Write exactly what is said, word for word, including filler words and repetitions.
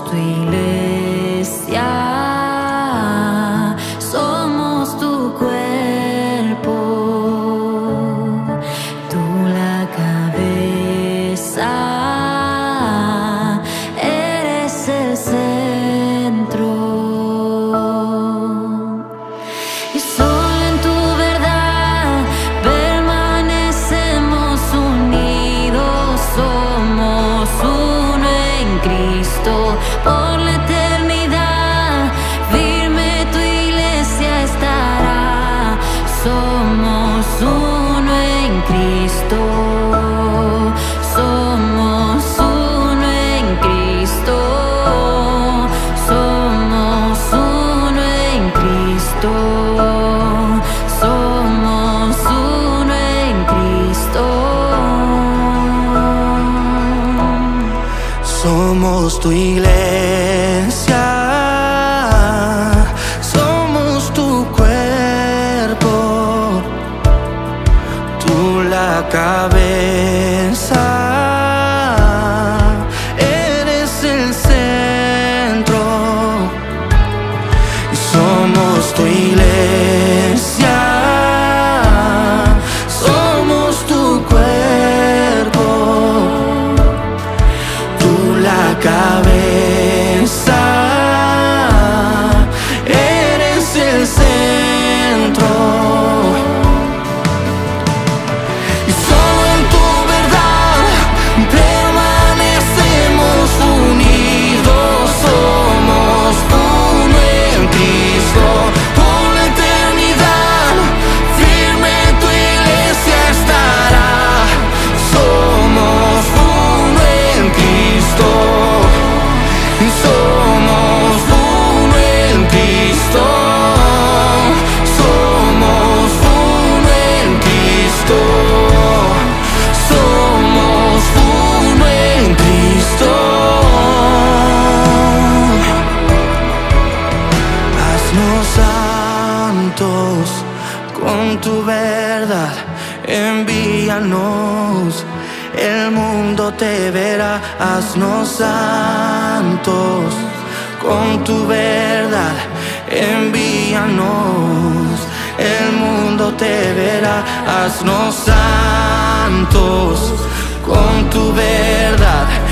Somos tu iglesia, somos tu cuerpo, tú la cabeza, eres el centro. Y solo en tu verdad permanecemos unidos, somos uno en Cristo. Por la eternidad firme tu iglesia estará. Somos uno en Cristo. Somos uno en Cristo. Somos uno en Cristo. Somos uno en Cristo. Somos tu iglesia, somos tu cuerpo, tú la cabeza, eres el centro. Y somos tu iglesia, somos tu cuerpo, la cabeza, eres el centro. Y solo en tu verdad permanecemos unidos, somos uno en Cristo. Por la eternidad firme tu iglesia estará. Somos uno en Cristo. Somos uno en Cristo. Somos uno en Cristo. Somos uno en Cristo. Haznos santos con tu verdad, envíanos. El mundo te verá, haznos santos con tu verdad, envíanos. El mundo te verá, haznos santos con tu verdad,